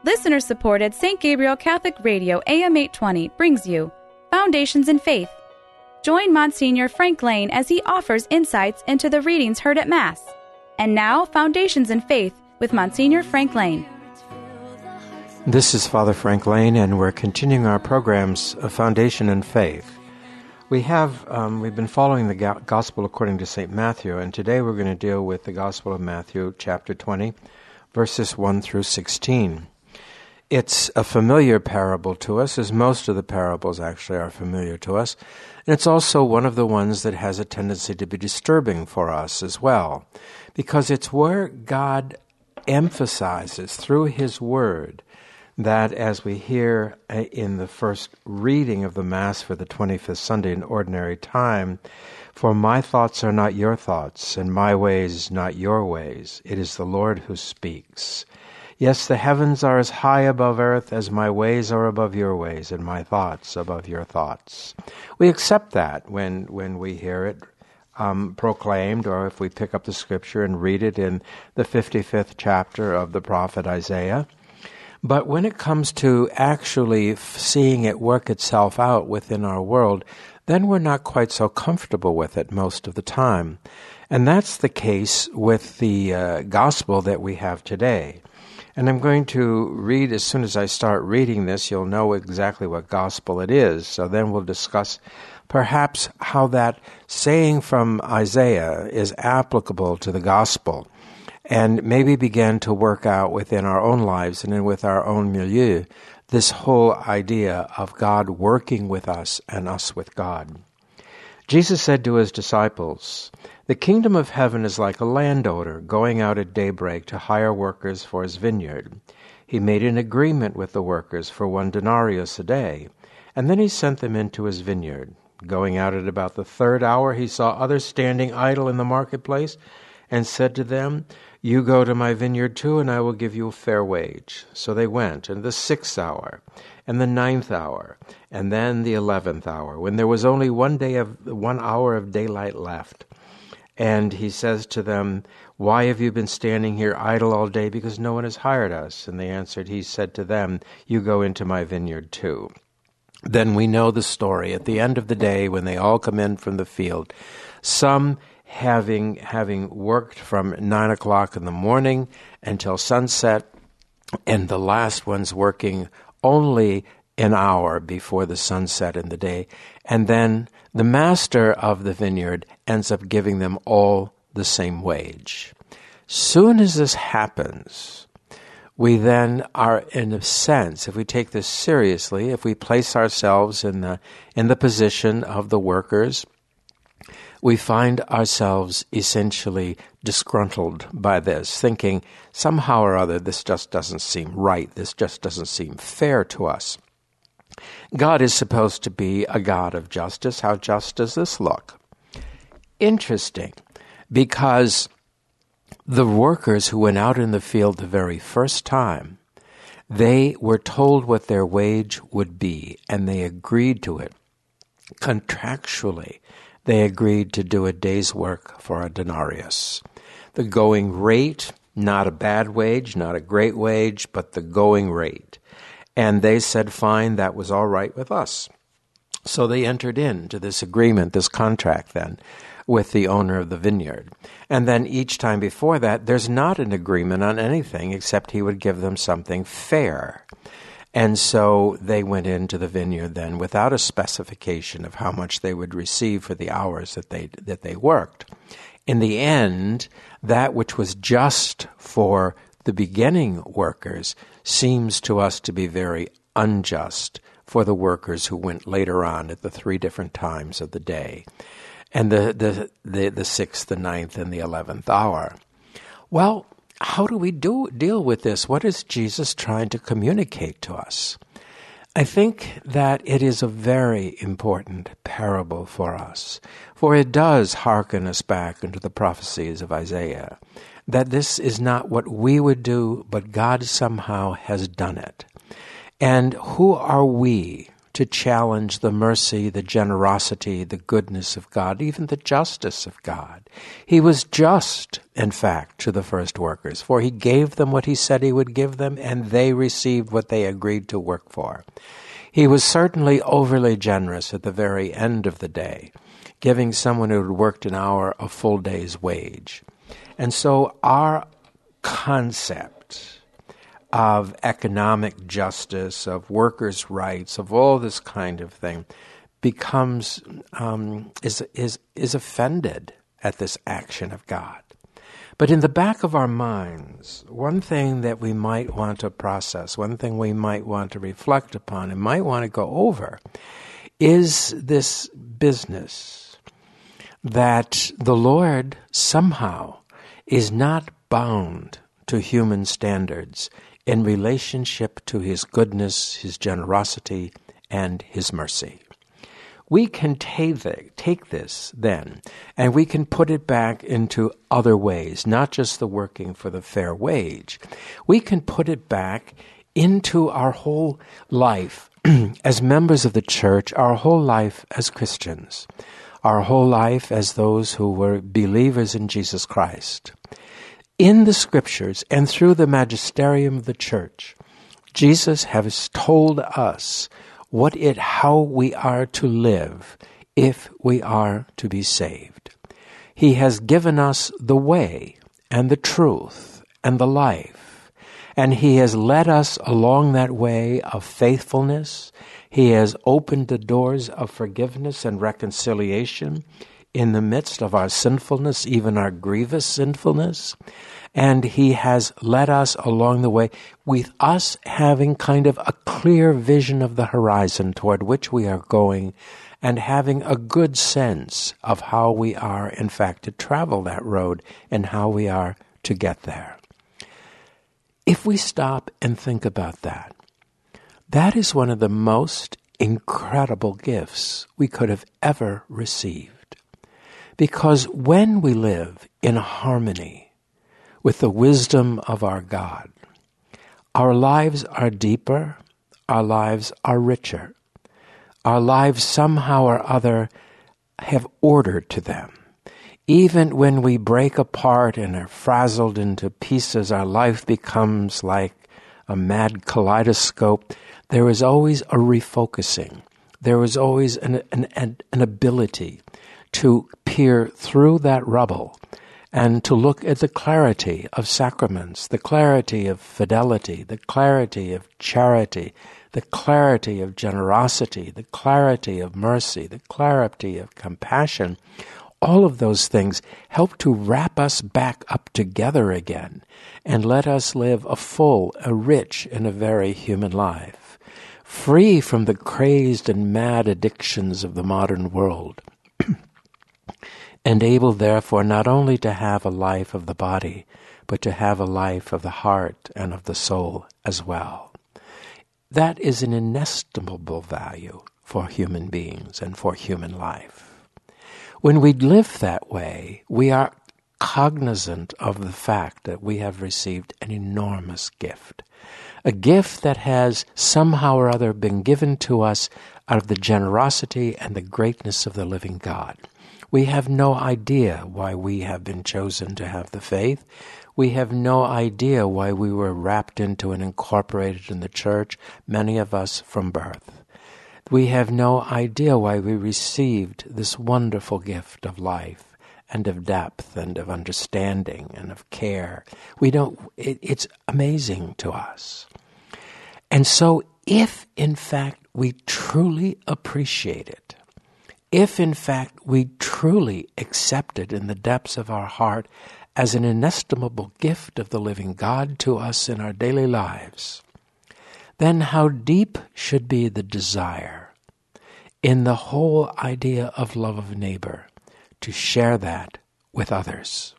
Listener-supported St. Gabriel Catholic Radio AM 820 brings you Foundations in Faith. Join Monsignor Frank Lane as he offers insights into the readings heard at Mass. And now, Foundations in Faith with Monsignor Frank Lane. This is Father Frank Lane, and we're continuing our programs of Foundation in Faith. We've been following the Gospel according to St. Matthew, and today we're going to deal with the Gospel of Matthew, chapter 20, verses 1 through 16. It's a familiar parable to us, as most of the parables actually are familiar to us, and it's also one of the ones that has a tendency to be disturbing for us as well, because it's where God emphasizes through His Word that, as we hear in the first reading of the Mass for the 25th Sunday in Ordinary Time, "For my thoughts are not your thoughts, and my ways not your ways. It is the Lord who speaks. Yes, the heavens are as high above earth as my ways are above your ways, and my thoughts above your thoughts." We accept that when we hear it proclaimed, or if we pick up the Scripture and read it in the 55th chapter of the prophet Isaiah. But when it comes to actually seeing it work itself out within our world, then we're not quite so comfortable with it most of the time. And that's the case with the gospel that we have today. And I'm going to read, as soon as I start reading this, you'll know exactly what gospel it is. So then we'll discuss perhaps how that saying from Isaiah is applicable to the gospel, and maybe begin to work out within our own lives and with our own milieu this whole idea of God working with us and us with God. Jesus said to His disciples, "The kingdom of heaven is like a landowner going out at daybreak to hire workers for his vineyard. He made an agreement with the workers for 1 denarius a day, and then he sent them into his vineyard. Going out at about the 3rd hour, he saw others standing idle in the marketplace, and said to them, 'You go to my vineyard too, and I will give you a fair wage.' So they went, and the 6th hour, and the 9th hour, and then the 11th hour, when there was only 1 hour of daylight left. And he says to them, 'Why have you been standing here idle all day? Because no one has hired us.' And they answered, He said to them, 'You go into my vineyard too.' Then we know the story. At the end of the day, when they all come in from the field, some having worked from 9 o'clock in the morning until sunset, and the last ones working only an hour before the sunset in the day. And then the master of the vineyard ends up giving them all the same wage. Soon as this happens, we then are, in a sense, if we take this seriously, if we place ourselves in the position of the workers, we find ourselves essentially disgruntled by this, thinking somehow or other this just doesn't seem right, this just doesn't seem fair to us. God is supposed to be a God of justice. How just does this look? Interesting, because the workers who went out in the field the very first time, they were told what their wage would be, and they agreed to it contractually. They agreed to do a day's work for a denarius. The going rate, not a bad wage, not a great wage, but the going rate. And they said, fine, that was all right with us. So they entered into this agreement, this contract then, with the owner of the vineyard. And then each time before that, there's not an agreement on anything except he would give them something fair. And so they went into the vineyard then without a specification of how much they would receive for the hours that they worked. In the end, that which was just for the beginning workers seems to us to be very unjust for the workers who went later on at the 3 different times of the day, and the 6th, the 9th, and the 11th hour. Well, how do we deal with this? What is Jesus trying to communicate to us? I think that it is a very important parable for us, for it does hearken us back into the prophecies of Isaiah, that this is not what we would do, but God somehow has done it. And who are we to challenge the mercy, the generosity, the goodness of God, even the justice of God. He was just, in fact, to the first workers, for he gave them what he said he would give them, and they received what they agreed to work for. He was certainly overly generous at the very end of the day, giving someone who had worked an hour a full day's wage. And so our concept of economic justice, of workers' rights, of all this kind of thing, becomes is offended at this action of God. But in the back of our minds, one thing that we might want to process, one thing we might want to reflect upon and might want to go over, is this business that the Lord somehow is not bound to human standards in relationship to his goodness, his generosity, and his mercy. We can take this then, and we can put it back into other ways, not just the working for the fair wage. We can put it back into our whole life as members of the church, our whole life as Christians, our whole life as those who were believers in Jesus Christ. In the Scriptures and through the magisterium of the church, Jesus has told us how we are to live if we are to be saved. He has given us the way and the truth and the life, and he has led us along that way of faithfulness. He has opened the doors of forgiveness and reconciliation in the midst of our sinfulness, even our grievous sinfulness. And he has led us along the way with us having kind of a clear vision of the horizon toward which we are going and having a good sense of how we are, in fact, to travel that road and how we are to get there. If we stop and think about that, that is one of the most incredible gifts we could have ever received. Because when we live in harmony with the wisdom of our God, our lives are deeper, our lives are richer. Our lives somehow or other have order to them. Even when we break apart and are frazzled into pieces, our life becomes like a mad kaleidoscope. There is always a refocusing. There is always an ability to peer through that rubble and to look at the clarity of sacraments, the clarity of fidelity, the clarity of charity, the clarity of generosity, the clarity of mercy, the clarity of compassion. All of those things help to wrap us back up together again and let us live a full, a rich, and a very human life, free from the crazed and mad addictions of the modern world, and able, therefore, not only to have a life of the body, but to have a life of the heart and of the soul as well. That is an inestimable value for human beings and for human life. When we live that way, we are cognizant of the fact that we have received an enormous gift, a gift that has somehow or other been given to us out of the generosity and the greatness of the living God. We have no idea why we have been chosen to have the faith. We have no idea why we were wrapped into and incorporated in the church, many of us from birth. We have no idea why we received this wonderful gift of life and of depth and of understanding and of care. It's amazing to us. And so if, in fact, we truly appreciate it, if, in fact, we truly accept it in the depths of our heart as an inestimable gift of the living God to us in our daily lives, then how deep should be the desire in the whole idea of love of neighbor to share that with others.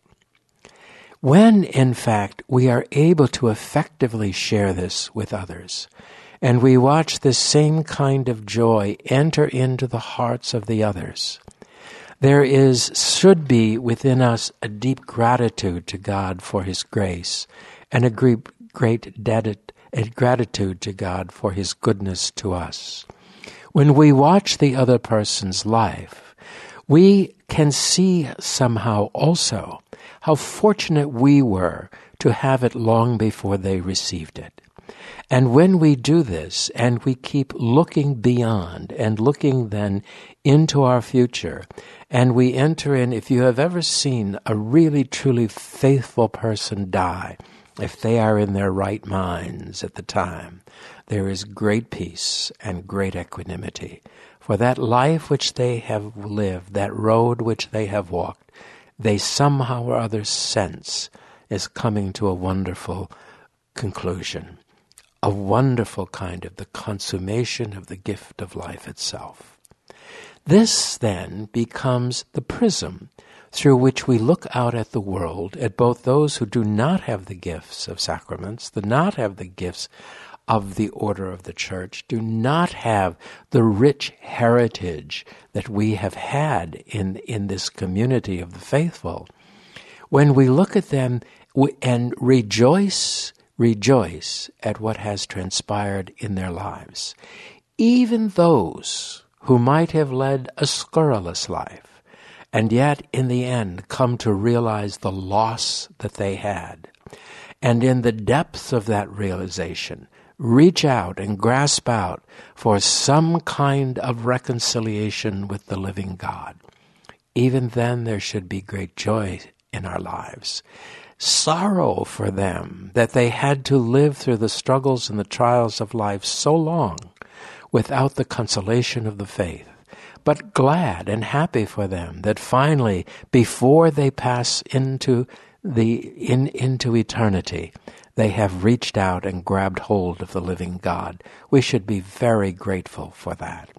When, in fact, we are able to effectively share this with others, and we watch this same kind of joy enter into the hearts of the others, there should be within us a deep gratitude to God for his grace and a great gratitude to God for his goodness to us. When we watch the other person's life, we can see somehow also how fortunate we were to have it long before they received it. And when we do this, and we keep looking beyond and looking then into our future, and we enter in, if you have ever seen a really, truly faithful person die, if they are in their right minds at the time, there is great peace and great equanimity. For that life which they have lived, that road which they have walked, they somehow or other sense is coming to a wonderful conclusion, a wonderful kind of the consummation of the gift of life itself. This then becomes the prism through which we look out at the world, at both those who do not have the gifts of sacraments, do not have the gifts of the order of the church, do not have the rich heritage that we have had in this community of the faithful. When we look at them and rejoice at what has transpired in their lives, even those who might have led a scurrilous life, and yet in the end come to realize the loss that they had, and in the depths of that realization, reach out and grasp out for some kind of reconciliation with the living God. Even then there should be great joy in our lives. Sorrow for them that they had to live through the struggles and the trials of life so long without the consolation of the faith. But glad and happy for them that finally, before they pass into eternity, they have reached out and grabbed hold of the living God. We should be very grateful for that.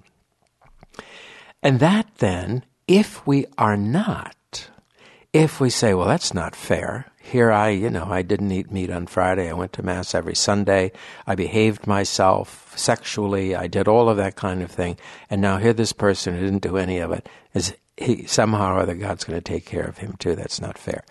And that then, if we are not, if we say, well, that's not fair. Here I didn't eat meat on Friday. I went to Mass every Sunday. I behaved myself sexually. I did all of that kind of thing. And now here this person who didn't do any of it, somehow or other God's going to take care of him too. That's not fair.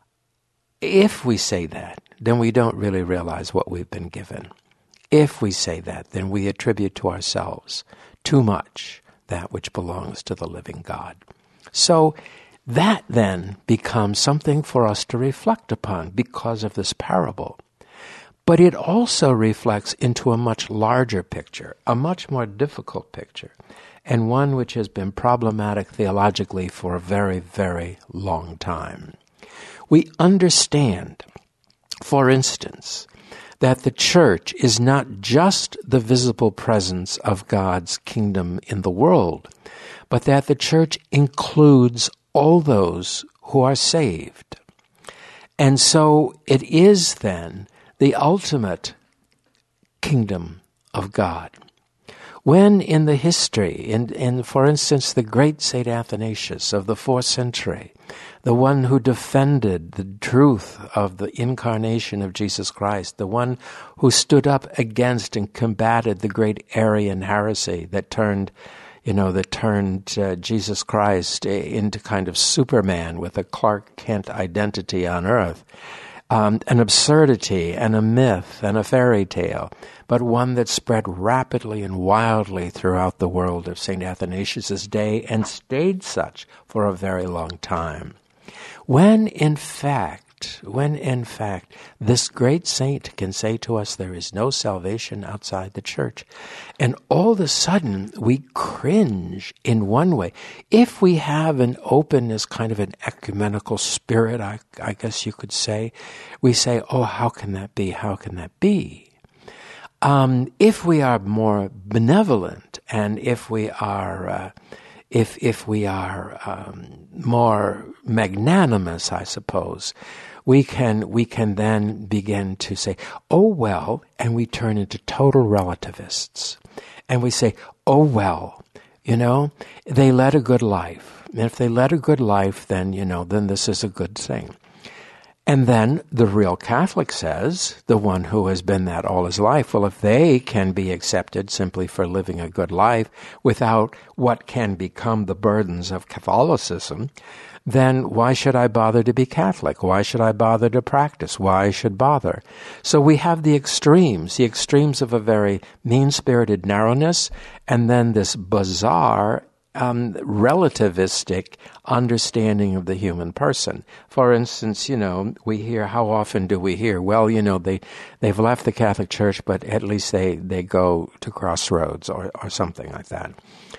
If we say that, then we don't really realize what we've been given. If we say that, then we attribute to ourselves too much that which belongs to the living God. So that then becomes something for us to reflect upon because of this parable. But it also reflects into a much larger picture, a much more difficult picture, and one which has been problematic theologically for a very, very long time. We understand, for instance, that the church is not just the visible presence of God's kingdom in the world, but that the church includes all those who are saved. And so it is then the ultimate kingdom of God. When in the history, in for instance, the great St. Athanasius of the 4th century, the one who defended the truth of the incarnation of Jesus Christ, the one who stood up against and combated the great Arian heresy that turned Jesus Christ into kind of Superman with a Clark Kent identity on earth, an absurdity and a myth and a fairy tale, but one that spread rapidly and wildly throughout the world of St. Athanasius' day and stayed such for a very long time. When in fact, this great saint can say to us there is no salvation outside the church, and all of a sudden we cringe in one way. If we have an openness, kind of an ecumenical spirit, I guess you could say, we say, oh, how can that be? How can that be? If we are more benevolent, and if we are more magnanimous, I suppose, we can then begin to say, oh well, and we turn into total relativists. And we say, oh well, they led a good life. And if they led a good life, then, then this is a good thing. And then the real Catholic says, the one who has been that all his life, well, if they can be accepted simply for living a good life without what can become the burdens of Catholicism, then why should I bother to be Catholic? Why should I bother to practice? Why should bother? So we have the extremes of a very mean-spirited narrowness, and then this bizarre relativistic understanding of the human person. For instance, we hear, how often do we hear, well, they've left the Catholic Church, but at least they go to Crossroads or something like that.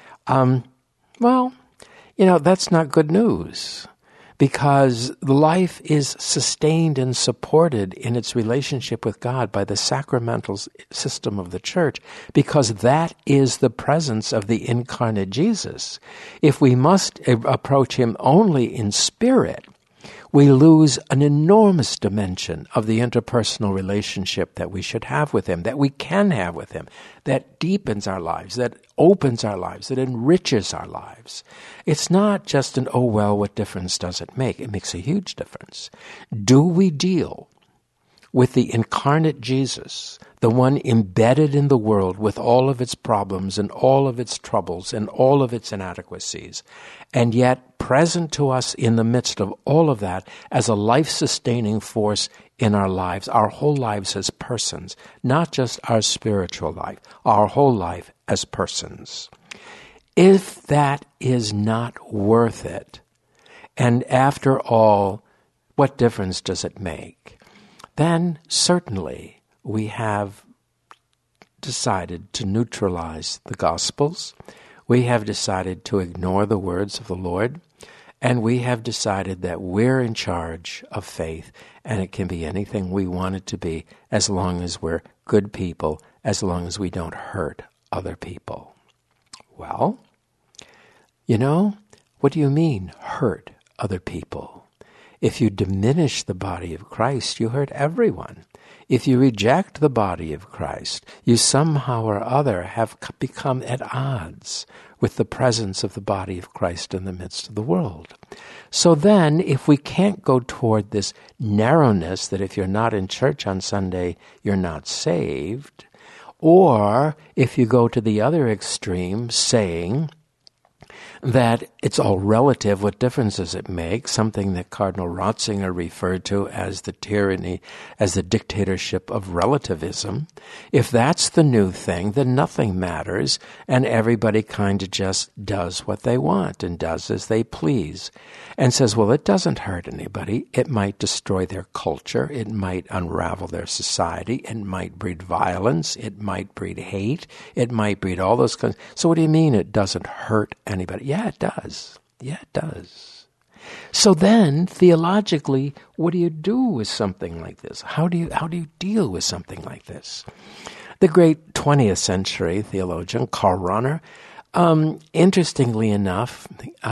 Well, that's not good news, because life is sustained and supported in its relationship with God by the sacramental system of the Church, because that is the presence of the incarnate Jesus. If we must approach him only in spirit, we lose an enormous dimension of the interpersonal relationship that we should have with him, that we can have with him, that deepens our lives, that opens our lives, that enriches our lives. It's not just an, oh, well, what difference does it make? It makes a huge difference. Do we deal with the incarnate Jesus, the one embedded in the world with all of its problems and all of its troubles and all of its inadequacies, and yet present to us in the midst of all of that as a life-sustaining force in our lives, our whole lives as persons, not just our spiritual life, our whole life as persons. If that is not worth it, and after all, what difference does it make? Then certainly we have decided to neutralize the Gospels. We have decided to ignore the words of the Lord. And we have decided that we're in charge of faith, and it can be anything we want it to be as long as we're good people, as long as we don't hurt other people. Well, what do you mean, hurt other people? If you diminish the body of Christ, you hurt everyone. If you reject the body of Christ, you somehow or other have become at odds with the presence of the body of Christ in the midst of the world. So then, if we can't go toward this narrowness that if you're not in church on Sunday, you're not saved, or if you go to the other extreme, saying that it's all relative, what difference does it make? Something that Cardinal Ratzinger referred to as the tyranny, as the dictatorship of relativism. If that's the new thing, then nothing matters, and everybody kind of just does what they want and does as they please, and says, well, it doesn't hurt anybody. It might destroy their culture. It might unravel their society. It might breed violence. It might breed hate. It might breed all those kinds. So what do you mean it doesn't hurt anybody? Yeah, it does. Yeah, it does. So then, theologically, what do you do with something like this? How do you deal with something like this? The great 20th century theologian, Karl Rahner, interestingly enough,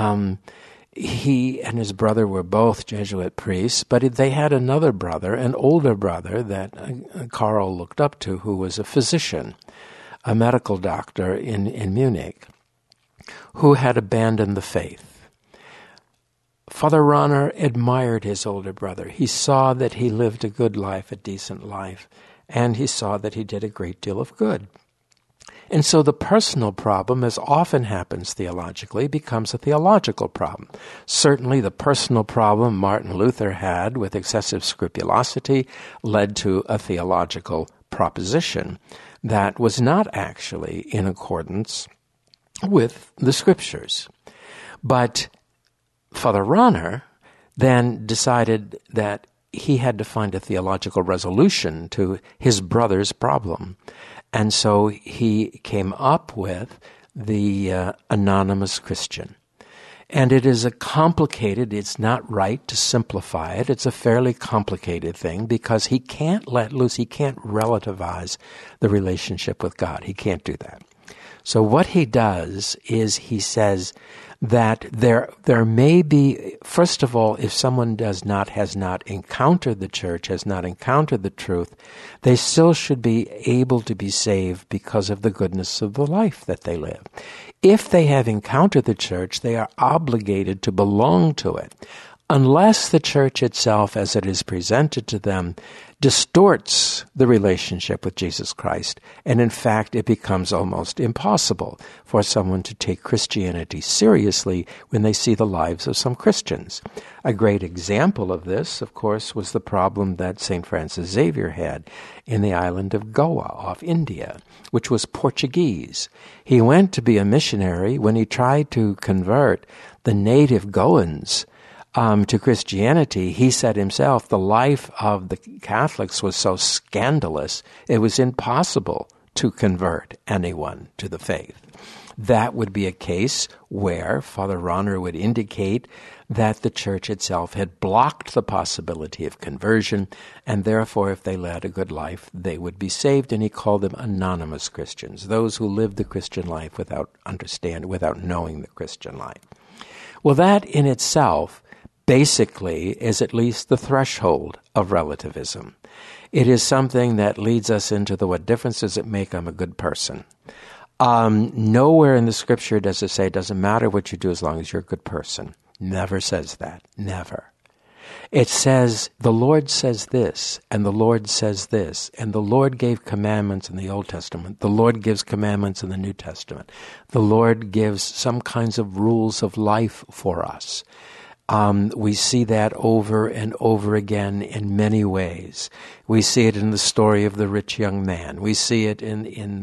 he and his brother were both Jesuit priests, but they had another brother, an older brother that Karl looked up to, who was a physician, a medical doctor in Munich, who had abandoned the faith. Father Rahner admired his older brother. He saw that he lived a good life, a decent life, and he saw that he did a great deal of good. And so the personal problem, as often happens theologically, becomes a theological problem. Certainly the personal problem Martin Luther had with excessive scrupulosity led to a theological proposition that was not actually in accordance with the Scriptures. But Father Rahner then decided that he had to find a theological resolution to his brother's problem. And so he came up with the anonymous Christian. And it is it's not right to simplify it. It's a fairly complicated thing because he can't let loose, he can't relativize the relationship with God. He can't do that. So what he does is he says that there may be, first of all, if someone has not encountered the church, has not encountered the truth, they still should be able to be saved because of the goodness of the life that they live. If they have encountered the church, they are obligated to belong to it. unless the church itself, as it is presented to them, distorts the relationship with Jesus Christ. And in fact, it becomes almost impossible for someone to take Christianity seriously when they see the lives of some Christians. A great example of this, of course, was the problem that St. Francis Xavier had in the island of Goa off India, which was Portuguese. He went to be a missionary. When he tried to convert the native Goans to Christianity, he said himself the life of the Catholics was so scandalous, it was impossible to convert anyone to the faith. That would be a case where Father Rahner would indicate that the church itself had blocked the possibility of conversion, and therefore if they led a good life, they would be saved, and he called them anonymous Christians, those who lived the Christian life without knowing the Christian life. Well, that in itself basically is at least the threshold of relativism. It is something that leads us into what difference does it make I'm a good person. Nowhere in the Scripture does it say it doesn't matter what you do as long as you're a good person. Never says that. Never. It says, the Lord says this, and the Lord says this, and the Lord gave commandments in the Old Testament. The Lord gives commandments in the New Testament. The Lord gives some kinds of rules of life for us. We see that over and over again in many ways. We see it in the story of the rich young man. We see it in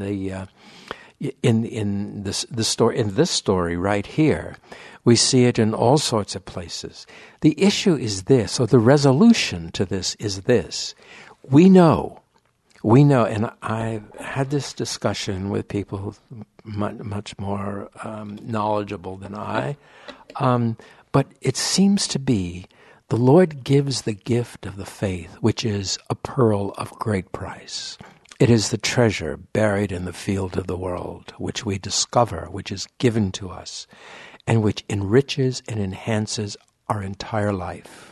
this story right here. We see it in all sorts of places. The issue is this, or the resolution to this is this. We know, and I've had this discussion with people much more knowledgeable than I, but it seems to be the Lord gives the gift of the faith, which is a pearl of great price. It is the treasure buried in the field of the world, which we discover, which is given to us, and which enriches and enhances our entire life.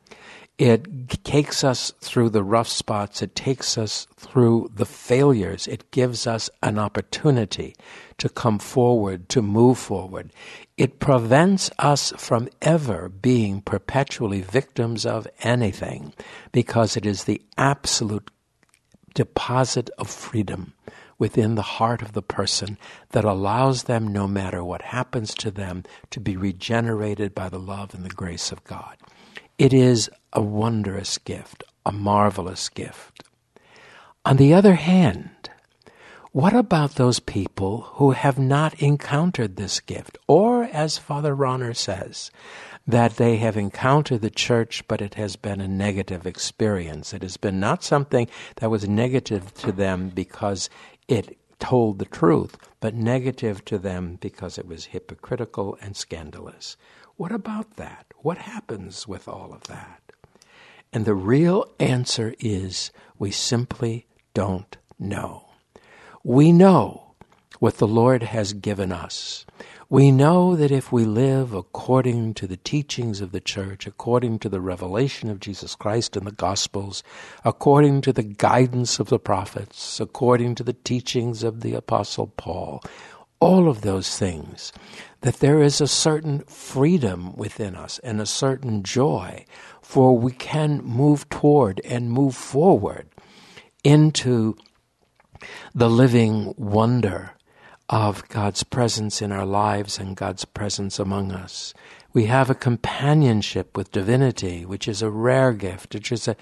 It takes us through the rough spots. It takes us through the failures. It gives us an opportunity to come forward, to move forward. It prevents us from ever being perpetually victims of anything, because it is the absolute deposit of freedom within the heart of the person that allows them, no matter what happens to them, to be regenerated by the love and the grace of God. It is a wondrous gift, a marvelous gift. On the other hand, what about those people who have not encountered this gift? Or, as Father Rahner says, that they have encountered the church, but it has been a negative experience. It has been not something that was negative to them because it told the truth, but negative to them because it was hypocritical and scandalous. What about that? What happens with all of that? And the real answer is we simply don't know. We know what the Lord has given us. We know that if we live according to the teachings of the church, according to the revelation of Jesus Christ in the Gospels, according to the guidance of the prophets, according to the teachings of the Apostle Paul, all of those things, that there is a certain freedom within us and a certain joy, for we can move toward and move forward into the living wonder of God's presence in our lives and God's presence among us. We have a companionship with divinity, which is a rare gift,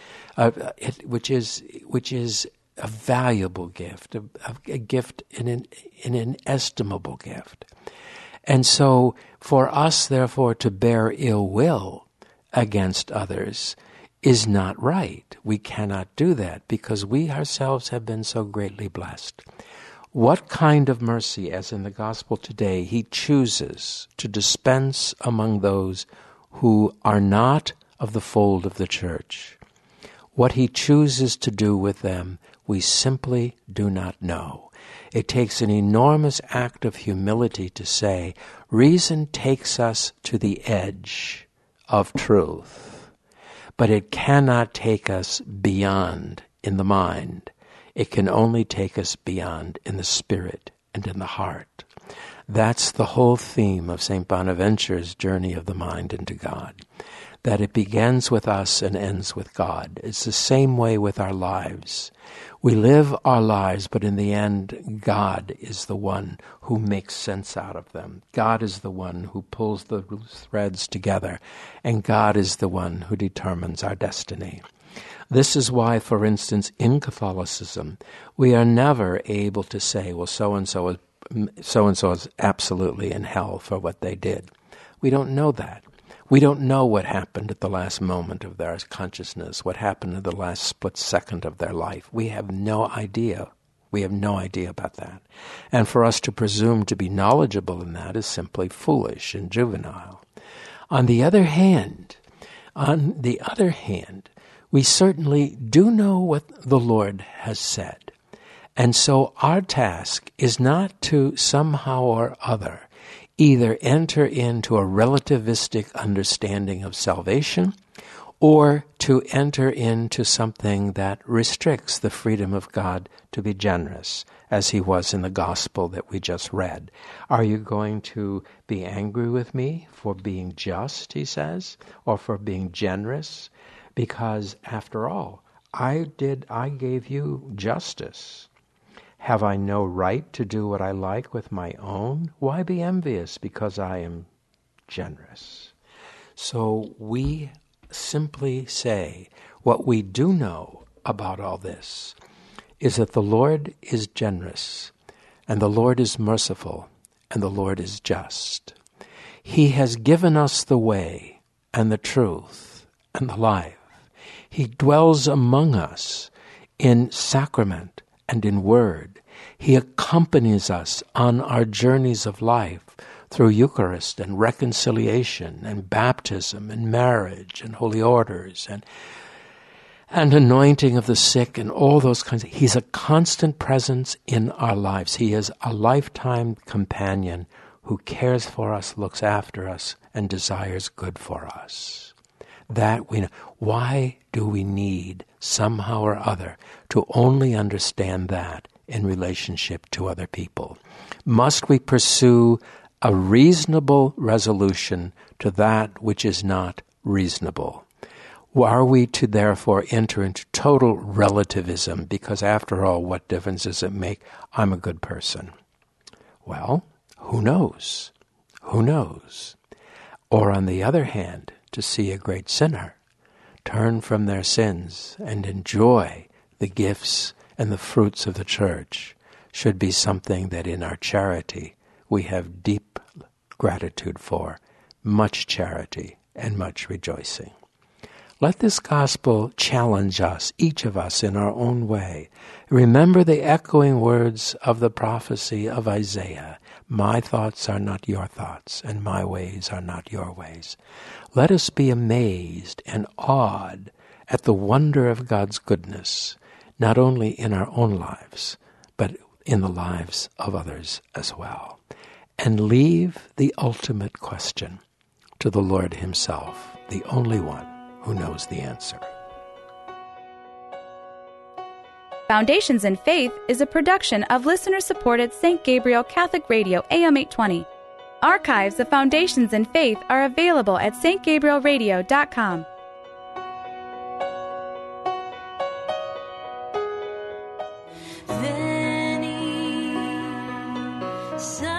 which is a valuable gift, a gift, an inestimable gift. And so for us, therefore, to bear ill will against others is not right. We cannot do that because we ourselves have been so greatly blessed. What kind of mercy, as in the gospel today, he chooses to dispense among those who are not of the fold of the church. What he chooses to do with them, we simply do not know. It takes an enormous act of humility to say, reason takes us to the edge of truth, but it cannot take us beyond in the mind. It can only take us beyond in the spirit and in the heart. That's the whole theme of St. Bonaventure's journey of the mind into God. that it begins with us and ends with God. It's the same way with our lives. We live our lives, but in the end, God is the one who makes sense out of them. God is the one who pulls the threads together, and God is the one who determines our destiny. This is why, for instance, in Catholicism, we are never able to say, well, so-and-so is absolutely in hell for what they did. We don't know that. We don't know what happened at the last moment of their consciousness, what happened in the last split second of their life. We have no idea. We have no idea about that. And for us to presume to be knowledgeable in that is simply foolish and juvenile. On the other hand, we certainly do know what the Lord has said. And so our task is not to somehow or other either enter into a relativistic understanding of salvation or to enter into something that restricts the freedom of God to be generous, as he was in the gospel that we just read. Are you going to be angry with me for being just, he says, or for being generous? Because after all, I gave you justice. Have I no right to do what I like with my own? Why be envious because I am generous? So we simply say what we do know about all this is that the Lord is generous, and the Lord is merciful, and the Lord is just. He has given us the way and the truth and the life. He dwells among us in sacrament and in word. He accompanies us on our journeys of life through Eucharist and reconciliation and baptism and marriage and holy orders and anointing of the sick and all those kinds of. He's a constant presence in our lives. He is a lifetime companion who cares for us, looks after us, and desires good for us. That we know. Why do we need somehow or other to only understand that in relationship to other people? Must we pursue a reasonable resolution to that which is not reasonable? Are we to therefore enter into total relativism because after all, what difference does it make? I'm a good person. Well, who knows? Who knows? Or on the other hand, to see a great sinner turn from their sins and enjoy the gifts and the fruits of the church should be something that in our charity we have deep gratitude for, much charity and much rejoicing. Let this gospel challenge us, each of us in our own way. Remember the echoing words of the prophecy of Isaiah. My thoughts are not your thoughts, and my ways are not your ways. Let us be amazed and awed at the wonder of God's goodness, not only in our own lives, but in the lives of others as well. And leave the ultimate question to the Lord himself, the only one who knows the answer. Foundations in Faith is a production of listener-supported St. Gabriel Catholic Radio AM 820. Archives of Foundations in Faith are available at stgabrielradio.com. Veni,